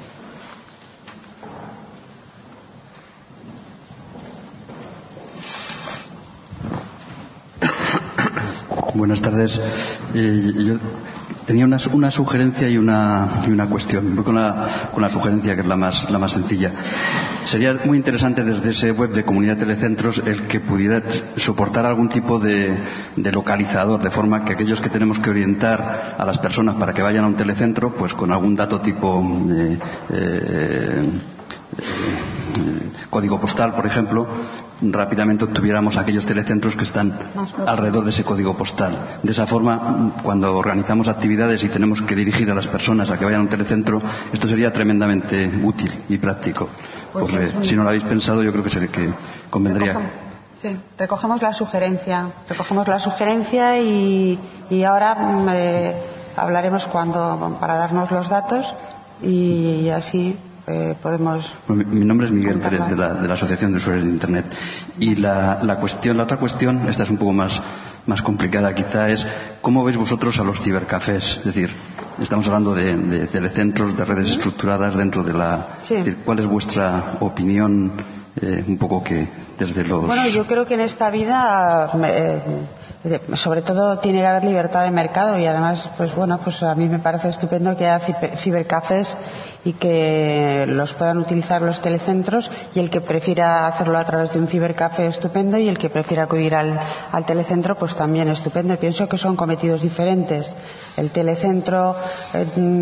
Buenas tardes. Eh, yo tenía una, una sugerencia y una, y una cuestión. Voy con la, con la sugerencia, que es la más, la más sencilla. Sería muy interesante desde ese web de Comunidad Telecentros el que pudiera soportar algún tipo de, de localizador, de forma que aquellos que tenemos que orientar a las personas para que vayan a un telecentro, pues con algún dato tipo eh, eh, eh, código postal, por ejemplo, rápidamente obtuviéramos aquellos telecentros que están alrededor de ese código postal. De esa forma, cuando organizamos actividades y tenemos que dirigir a las personas a que vayan a un telecentro, esto sería tremendamente útil y práctico. Pues eh, si no lo habéis pensado, yo creo que, sería, que convendría. Recogemos, sí, recogemos la sugerencia. Recogemos la sugerencia y, y ahora eh, hablaremos cuando para darnos los datos y así. Eh, podemos... Bueno, mi nombre es Miguel Pérez, de la, de la Asociación de Usuarios de Internet. Y la, la, cuestión, la otra cuestión, esta es un poco más, más complicada quizá, es ¿cómo veis vosotros a los cibercafés? Es decir, estamos hablando de, de telecentros, de redes estructuradas dentro de la... Sí. Es decir, ¿cuál es vuestra opinión eh, un poco que desde los... Bueno, yo creo que en esta vida... Eh, sobre todo tiene que haber libertad de mercado y además, pues bueno, pues a mí me parece estupendo que haya cibercafés y que los puedan utilizar los telecentros, y el que prefiera hacerlo a través de un cibercafé, estupendo, y el que prefiera acudir al, al telecentro, pues también estupendo. Y pienso que son cometidos diferentes. El telecentro eh,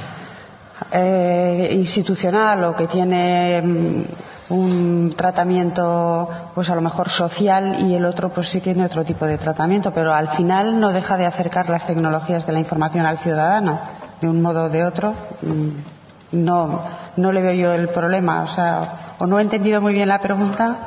eh, institucional o que tiene un tratamiento pues a lo mejor social, y el otro pues sí tiene otro tipo de tratamiento, pero al final no deja de acercar las tecnologías de la información al ciudadano de un modo o de otro. No, no le veo yo el problema, o sea, o no he entendido muy bien la pregunta.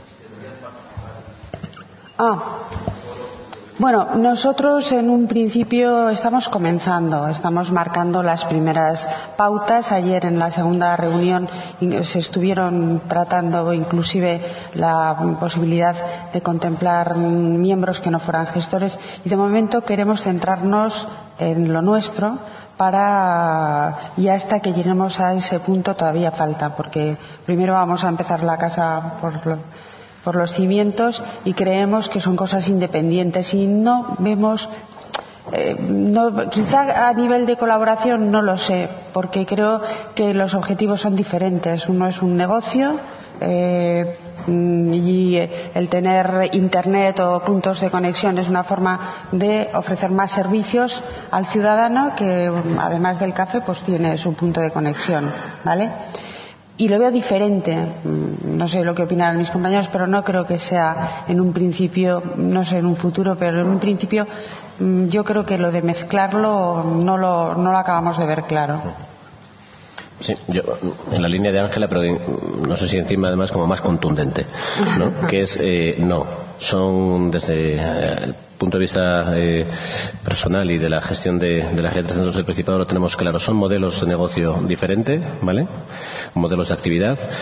Ah, bueno, nosotros en un principio estamos comenzando, estamos marcando las primeras pautas. Ayer en la segunda reunión se estuvieron tratando inclusive la posibilidad de contemplar miembros que no fueran gestores, y de momento queremos centrarnos en lo nuestro para, y hasta que lleguemos a ese punto todavía falta, porque primero vamos a empezar la casa por lo, por los cimientos, y creemos que son cosas independientes y no vemos eh, no, quizá a nivel de colaboración no lo sé, porque creo que los objetivos son diferentes. Uno es un negocio eh, y el tener internet o puntos de conexión es una forma de ofrecer más servicios al ciudadano, que además del café pues tiene su punto de conexión, ¿vale? Y lo veo diferente. No sé lo que opinan mis compañeros, pero no creo que sea en un principio, no sé en un futuro, pero en un principio yo creo que lo de mezclarlo no lo, no lo acabamos de ver claro. Sí, yo en la línea de Ángela, pero no sé si encima además como más contundente, ¿no? Que es, eh, no, son desde el punto de vista eh, personal y de la gestión de, de la red de centros del Principado lo tenemos claro, son modelos de negocio diferentes, ¿vale? Modelos de actividad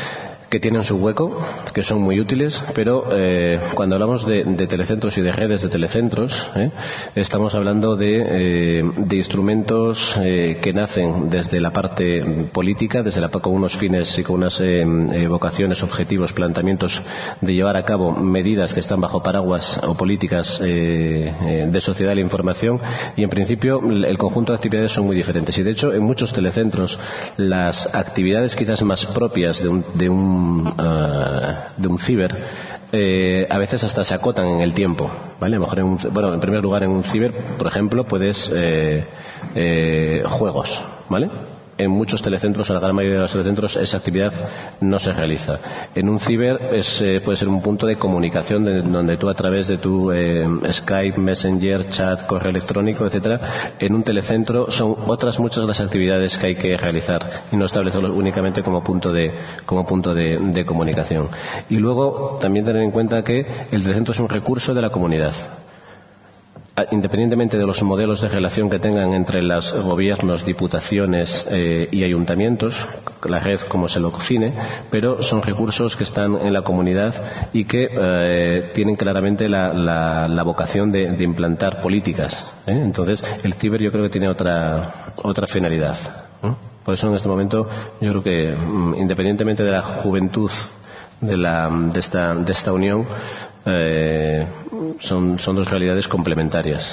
que tienen su hueco, que son muy útiles, pero eh, cuando hablamos de, de telecentros y de redes de telecentros, ¿eh? estamos hablando de, eh, de instrumentos eh, que nacen desde la parte política, desde la, con unos fines y con unas eh, eh, vocaciones, objetivos, planteamientos de llevar a cabo medidas que están bajo paraguas o políticas eh, eh, de sociedad de la información, y en principio el conjunto de actividades son muy diferentes. Y de hecho en muchos telecentros las actividades quizás más propias de un, de un Uh, de un ciber eh, a veces hasta se acotan en el tiempo, ¿vale? A lo mejor en un, bueno, en primer lugar en un ciber, por ejemplo, puedes eh, eh, juegos, ¿vale? En muchos telecentros, en la gran mayoría de los telecentros, esa actividad no se realiza. En un ciber es, eh, puede ser un punto de comunicación de, donde tú a través de tu eh, Skype, Messenger, chat, correo electrónico, etcétera, en un telecentro son otras muchas de las actividades que hay que realizar y no establecerlo únicamente como punto de, como punto de, de comunicación. Y luego también tener en cuenta que el telecentro es un recurso de la comunidad. Independientemente de los modelos de relación que tengan entre los gobiernos, diputaciones eh, y ayuntamientos, la red como se lo cocine, pero son recursos que están en la comunidad y que eh, tienen claramente la, la, la vocación de, de implantar políticas, ¿eh? Entonces, el ciber yo creo que tiene otra, otra finalidad, ¿eh? Por eso en este momento yo creo que, independientemente de la juventud de, la, de, esta, de esta unión, Eh, son, son dos realidades complementarias.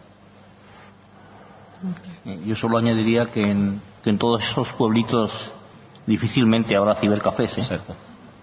Yo solo añadiría que en, que en todos esos pueblitos difícilmente habrá cibercafés, ¿eh? Exacto.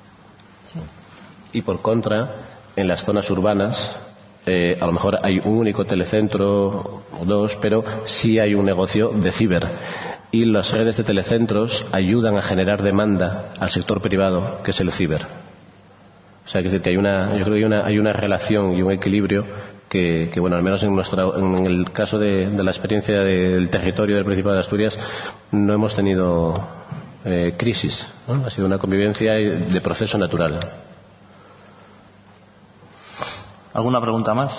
Y por contra, en las zonas urbanas eh, a lo mejor hay un único telecentro o dos, pero sí hay un negocio de ciber. Y las redes de telecentros ayudan a generar demanda al sector privado, que es el ciber. O sea, que hay una, yo creo que hay una, hay una relación y un equilibrio que, que bueno, al menos en, nuestra, en el caso de, de la experiencia del territorio del Principado de Asturias, no hemos tenido eh, crisis, ¿no? Ha sido una convivencia de proceso natural. ¿Alguna pregunta más?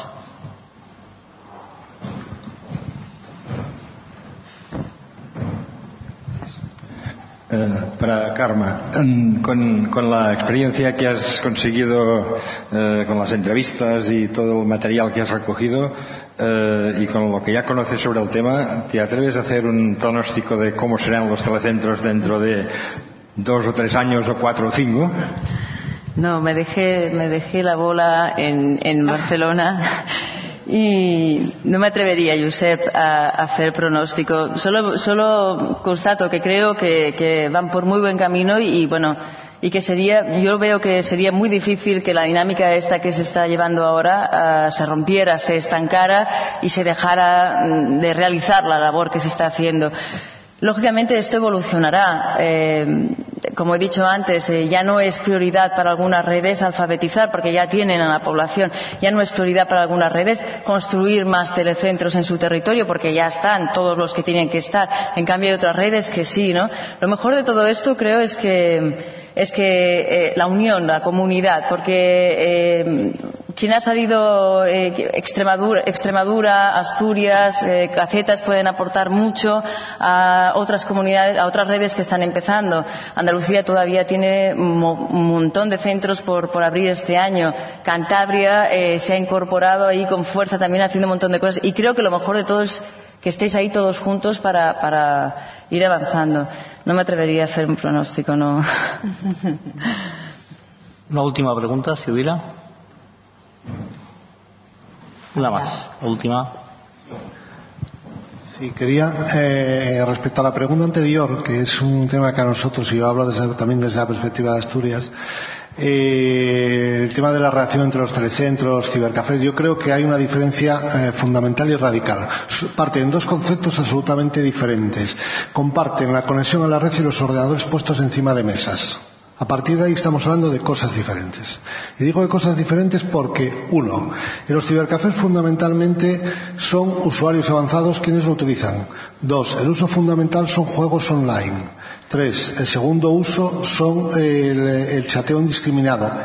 Eh, para Karma, con, con la experiencia que has conseguido eh, con las entrevistas y todo el material que has recogido eh, y con lo que ya conoces sobre el tema, ¿te atreves a hacer un pronóstico de cómo serán los telecentros dentro de dos o tres años o cuatro o cinco? No, me dejé, me dejé la bola en, en Barcelona. Y no me atrevería, Josep, a, a hacer pronóstico. Solo, solo constato que creo que, que van por muy buen camino y, y bueno, y que sería, yo veo que sería muy difícil que la dinámica esta que se está llevando ahora uh, se rompiera, se estancara y se dejara de realizar la labor que se está haciendo. Lógicamente esto evolucionará. Eh, como he dicho antes, eh, ya no es prioridad para algunas redes alfabetizar, porque ya tienen a la población. Ya no es prioridad para algunas redes construir más telecentros en su territorio, porque ya están todos los que tienen que estar. En cambio hay otras redes que sí, ¿no? Lo mejor de todo esto creo es que es que eh, la unión, la comunidad, porque eh, quien ha salido eh, Extremadura, Extremadura, Asturias, eh, Cacetas pueden aportar mucho a otras comunidades, a otras redes que están empezando. Andalucía todavía tiene mo, un montón de centros por, por abrir este año. Cantabria eh, se ha incorporado ahí con fuerza también haciendo un montón de cosas. Y creo que lo mejor de todo es que estéis ahí todos juntos para, para ir avanzando. No me atrevería a hacer un pronóstico, no. Una última pregunta, si hubiera. Una más, la última. Sí, quería, eh, respecto a la pregunta anterior, que es un tema que a nosotros, y yo hablo desde, también desde la perspectiva de Asturias, eh, el tema de la relación entre los telecentros, cibercafés, yo creo que hay una diferencia eh, fundamental y radical. Parten dos conceptos absolutamente diferentes. Comparten la conexión a la red y los ordenadores puestos encima de mesas. A partir de ahí estamos hablando de cosas diferentes. Y digo de cosas diferentes porque, uno, en los cibercafés fundamentalmente son usuarios avanzados quienes lo utilizan. Dos, el uso fundamental son juegos online. Tres, el segundo uso son el, el chateo indiscriminado.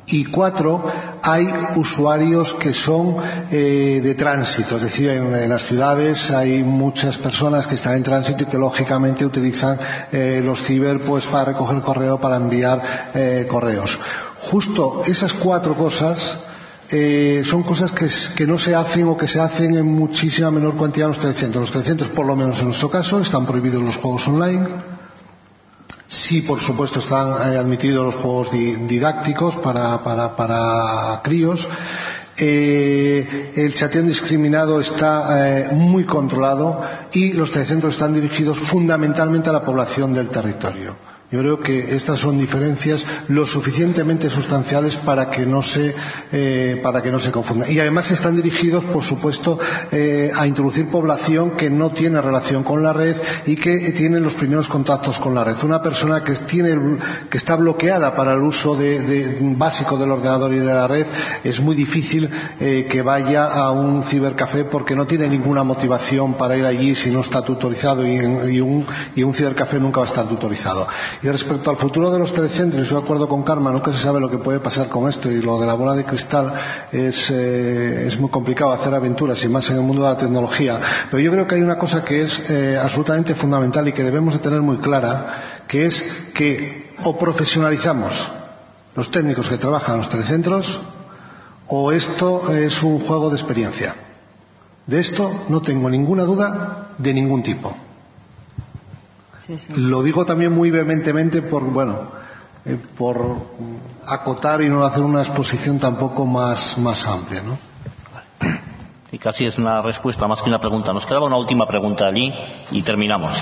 Y cuatro, hay usuarios que son eh, de tránsito, es decir, en, en las ciudades hay muchas personas que están en tránsito y que lógicamente utilizan eh, los ciber pues para recoger correo, para enviar eh, correos. Justo esas cuatro cosas eh, son cosas que, que no se hacen o que se hacen en muchísima menor cantidad en los telecentros. Los telecentros, por lo menos en nuestro caso, están prohibidos los juegos online. Sí, por supuesto, están eh, admitidos los juegos di didácticos para, para, para críos. Eh, el chateo indiscriminado está eh, muy controlado y los telecentros están dirigidos fundamentalmente a la población del territorio. Yo creo que estas son diferencias lo suficientemente sustanciales para que no se, eh, para que no se confundan. Y además están dirigidos, por supuesto, eh, a introducir población que no tiene relación con la red y que tiene los primeros contactos con la red. Una persona que, tiene, que está bloqueada para el uso de, de, básico del ordenador y de la red, es muy difícil eh, que vaya a un cibercafé porque no tiene ninguna motivación para ir allí si no está tutorizado y, y, un, y un cibercafé nunca va a estar tutorizado. Y respecto al futuro de los telecentros, estoy de acuerdo con Karma, nunca se sabe lo que puede pasar con esto, y lo de la bola de cristal es, eh, es muy complicado hacer aventuras, y más en el mundo de la tecnología. Pero yo creo que hay una cosa que es eh, absolutamente fundamental y que debemos de tener muy clara, que es que o profesionalizamos los técnicos que trabajan en los telecentros, o esto es un juego de experiencia. De esto no tengo ninguna duda de ningún tipo. Sí, sí. Lo digo también muy vehementemente por, bueno, eh, por acotar y no hacer una exposición tampoco más, más amplia, ¿no? Y casi es una respuesta más que una pregunta. Nos quedaba una última pregunta allí y terminamos.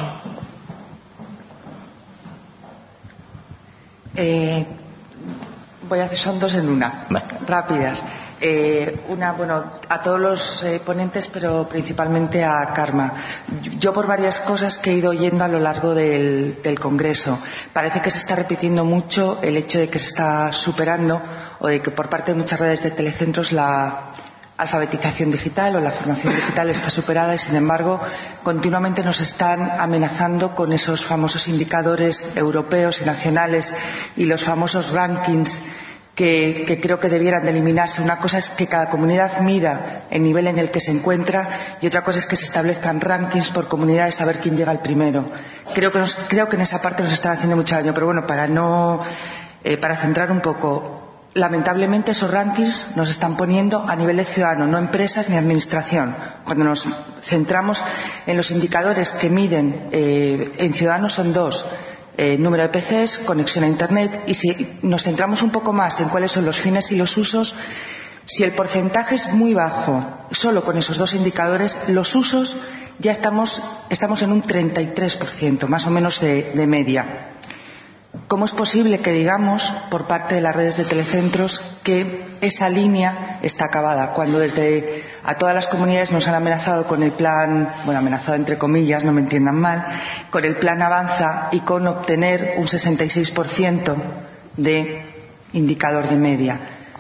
Eh, voy a hacer, son dos en una, Vale. rápidas. Eh, una, bueno, a todos los eh, ponentes, pero principalmente a Karma. Yo, por varias cosas que he ido oyendo a lo largo del, del Congreso, parece que se está repitiendo mucho el hecho de que se está superando, o de que por parte de muchas redes de telecentros la alfabetización digital o la formación digital está superada, y sin embargo continuamente nos están amenazando con esos famosos indicadores europeos y nacionales y los famosos rankings Que, que creo que debieran de eliminarse. Una cosa es que cada comunidad mida el nivel en el que se encuentra, y otra cosa es que se establezcan rankings por comunidades a ver quién llega al primero. Creo que, nos, creo que en esa parte nos están haciendo mucho daño, pero bueno, para no, eh, para centrar un poco, lamentablemente esos rankings nos están poniendo a nivel de ciudadano, no empresas ni administración. Cuando nos centramos en los indicadores que miden eh, en ciudadanos son dos. Eh, número de P Cs, conexión a Internet, y si nos centramos un poco más en cuáles son los fines y los usos, si el porcentaje es muy bajo, solo con esos dos indicadores, los usos ya estamos, estamos en un treinta y tres por ciento, más o menos de, de media. ¿Cómo es posible que digamos, por parte de las redes de telecentros, que esa línea está acabada, cuando desde a todas las comunidades nos han amenazado con el plan, bueno, amenazado entre comillas, no me entiendan mal, con el plan Avanza y con obtener un sesenta y seis por ciento de indicador de media?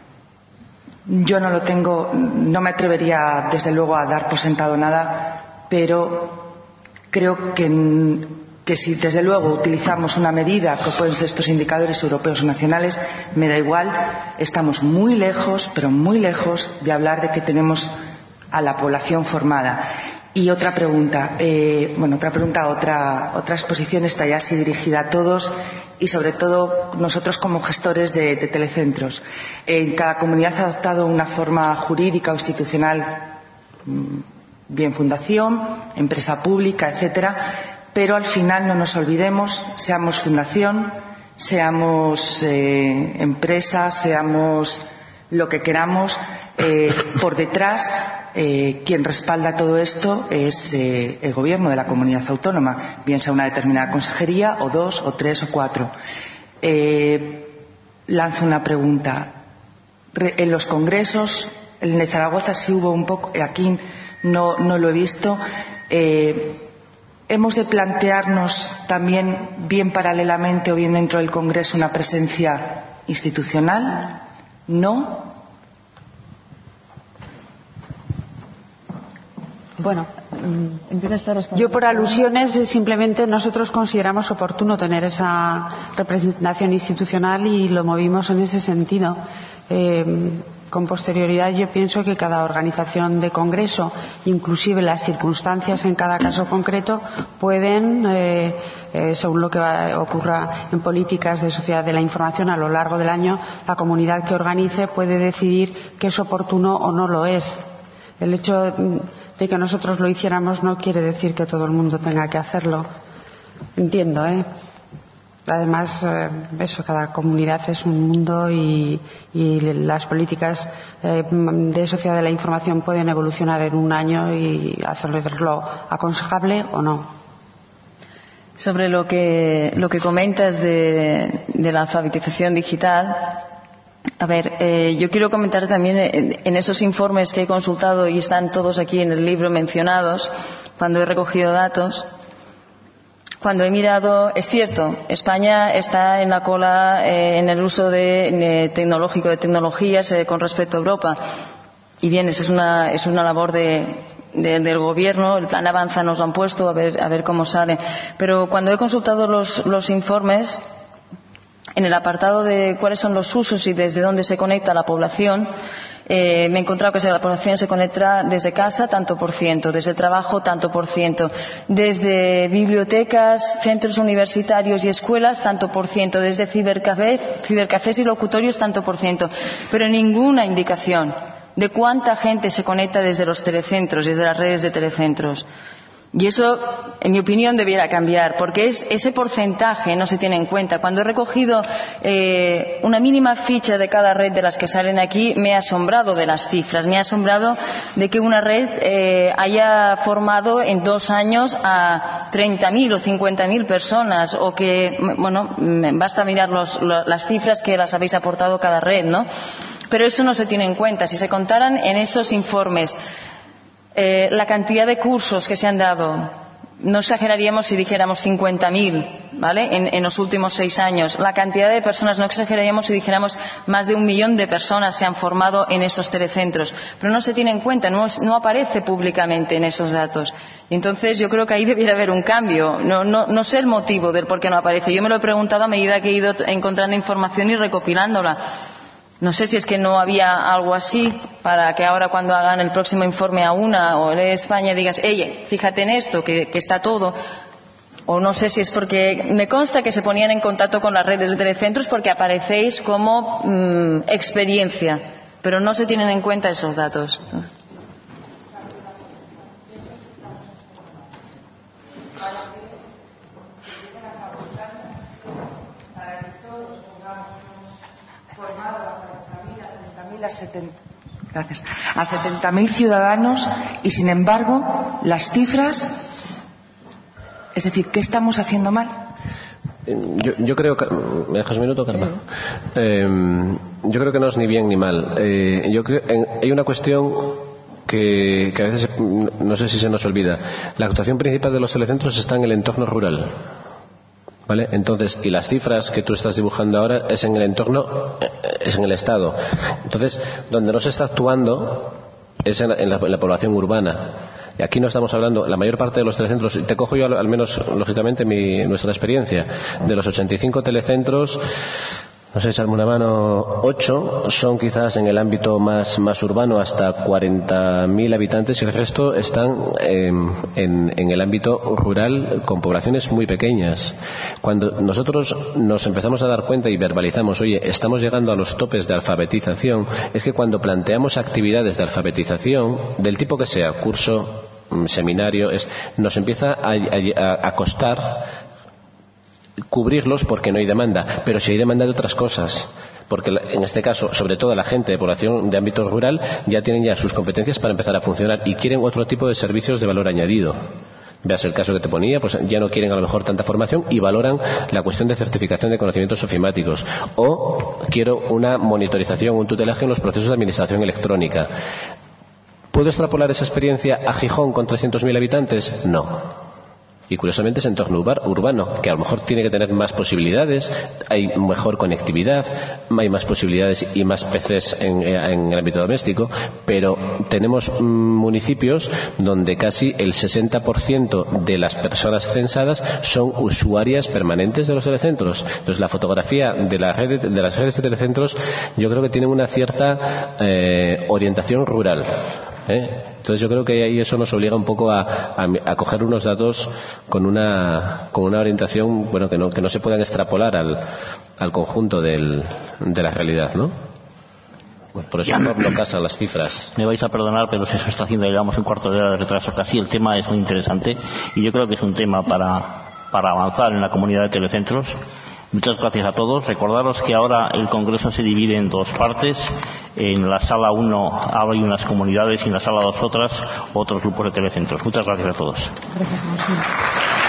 Yo no lo tengo, no me atrevería desde luego a dar por sentado nada, pero creo que que si desde luego utilizamos una medida que pueden ser estos indicadores europeos o nacionales, me da igual, estamos muy lejos, pero muy lejos de hablar de que tenemos a la población formada. Y otra pregunta, eh, bueno, otra pregunta, otra, otra exposición está ya así dirigida a todos, y sobre todo nosotros como gestores de, de telecentros. En cada comunidad ha adoptado una forma jurídica o institucional, bien fundación, empresa pública, etcétera. Pero al final no nos olvidemos, seamos fundación, seamos eh, empresa, seamos lo que queramos, eh, por detrás eh, quien respalda todo esto es eh, el gobierno de la comunidad autónoma, bien sea una determinada consejería, o dos, o tres, o cuatro. Eh, lanzo una pregunta. Re, en los congresos, en de Zaragoza sí hubo un poco, aquí no, no lo he visto, eh, ¿hemos de plantearnos también, bien paralelamente o bien dentro del Congreso, una presencia institucional? ¿No? Bueno, yo por alusiones simplemente nosotros consideramos oportuno tener esa representación institucional y lo movimos en ese sentido. Eh, con posterioridad yo pienso que cada organización de congreso, inclusive las circunstancias en cada caso concreto, pueden, eh, eh, según lo que va, ocurra en políticas de sociedad de la información a lo largo del año, la comunidad que organice puede decidir qué es oportuno o no lo es. El hecho de que nosotros lo hiciéramos no quiere decir que todo el mundo tenga que hacerlo. Entiendo, ¿eh? Además, eh, eso, cada comunidad es un mundo y, y las políticas eh, de sociedad de la información pueden evolucionar en un año y hacerlo aconsejable o no. Sobre lo que, lo que comentas de, de la alfabetización digital, a ver, eh, yo quiero comentar también en, en esos informes que he consultado y están todos aquí en el libro mencionados, cuando he recogido datos. Cuando he mirado, es cierto, España está en la cola eh, en el uso de, de tecnológico de tecnologías eh, con respecto a Europa. Y bien, eso es una, es una labor de, de, del gobierno. El plan Avanza nos lo han puesto, a ver, a ver cómo sale. Pero cuando he consultado los, los informes, en el apartado de cuáles son los usos y desde dónde se conecta la población, Eh, me he encontrado que la población se conecta desde casa tanto por ciento, desde el trabajo tanto por ciento, desde bibliotecas, centros universitarios y escuelas tanto por ciento, desde cibercafés, cibercafés y locutorios tanto por ciento, pero ninguna indicación de cuánta gente se conecta desde los telecentros, desde las redes de telecentros. Y eso, en mi opinión, debiera cambiar, porque es, ese porcentaje no se tiene en cuenta. Cuando he recogido eh, una mínima ficha de cada red de las que salen aquí, me he asombrado de las cifras. Me he asombrado de que una red eh, haya formado en dos años a treinta mil o cincuenta mil personas, o que, bueno, basta mirar los, los, las cifras que las habéis aportado cada red, ¿no? Pero eso no se tiene en cuenta. Si se contaran en esos informes Eh, la cantidad de cursos que se han dado, no exageraríamos si dijéramos cincuenta mil, ¿vale? En, en los últimos seis años. La cantidad de personas, no exageraríamos si dijéramos más de un millón de personas se han formado en esos telecentros. Pero no se tiene en cuenta, no, no aparece públicamente en esos datos. Entonces yo creo que ahí debiera haber un cambio. No, no, no sé el motivo del por qué no aparece. Yo me lo he preguntado a medida que he ido encontrando información y recopilándola. No sé si es que no había algo así para que ahora cuando hagan el próximo informe a una o de España digas, oye, fíjate en esto, que, que está todo. O no sé si es porque me consta que se ponían en contacto con las redes de telecentros porque aparecéis como mmm, experiencia, pero no se tienen en cuenta esos datos. Gracias. A setenta mil ciudadanos y, sin embargo, las cifras, es decir, ¿qué estamos haciendo mal? Yo, yo creo que... ¿Me dejas un minuto, Carla? Sí. Eh, yo creo que no es ni bien ni mal. Eh, yo creo en, hay una cuestión que, que a veces no sé si se nos olvida. La actuación principal de los telecentros está en el entorno rural. ¿Vale? Entonces, y las cifras que tú estás dibujando ahora es en el entorno, es en el Estado. Entonces, donde no se está actuando es en la, en la, en la población urbana. Y aquí no estamos hablando, la mayor parte de los telecentros, te cojo yo al, al menos, lógicamente, mi, nuestra experiencia, de los ochenta y cinco telecentros, no sé, echarme una mano, ocho son quizás en el ámbito más, más urbano, hasta cuarenta mil habitantes, y el resto están eh, en, en el ámbito rural con poblaciones muy pequeñas. Cuando nosotros nos empezamos a dar cuenta y verbalizamos, oye, estamos llegando a los topes de alfabetización, es que cuando planteamos actividades de alfabetización, del tipo que sea, curso, seminario, es, nos empieza a, a, a costar cubrirlos porque no hay demanda, pero si hay demanda de otras cosas, porque en este caso, sobre todo la gente de población de ámbito rural ya tienen ya sus competencias para empezar a funcionar y quieren otro tipo de servicios de valor añadido. Veas el caso que te ponía, pues ya no quieren a lo mejor tanta formación y valoran la cuestión de certificación de conocimientos ofimáticos, o quiero una monitorización, un tutelaje en los procesos de administración electrónica. ¿Puedo extrapolar esa experiencia a Gijón con trescientos mil habitantes? No. Y curiosamente es entorno urbano, que a lo mejor tiene que tener más posibilidades, hay mejor conectividad, hay más posibilidades y más P Cs en, en el ámbito doméstico, pero tenemos municipios donde casi el sesenta por ciento de las personas censadas son usuarias permanentes de los telecentros. Entonces la fotografía de, la red, de las redes de telecentros yo creo que tiene una cierta eh, orientación rural. ¿Eh? Entonces yo creo que ahí eso nos obliga un poco a, a, a coger unos datos con una, con una orientación, bueno, que no, que no se puedan extrapolar al, al conjunto del, de la realidad, ¿no? Bueno, por eso no, no casan las cifras. Me vais a perdonar, pero si eso está haciendo, llevamos un cuarto de hora de retraso casi. El tema es muy interesante y yo creo que es un tema para, para avanzar en la comunidad de telecentros. Muchas gracias a todos. Recordaros que ahora el Congreso se divide en dos partes. En la sala uno hay unas comunidades y en la sala dos otras, otros grupos de telecentros. Muchas gracias a todos. Gracias, Martín.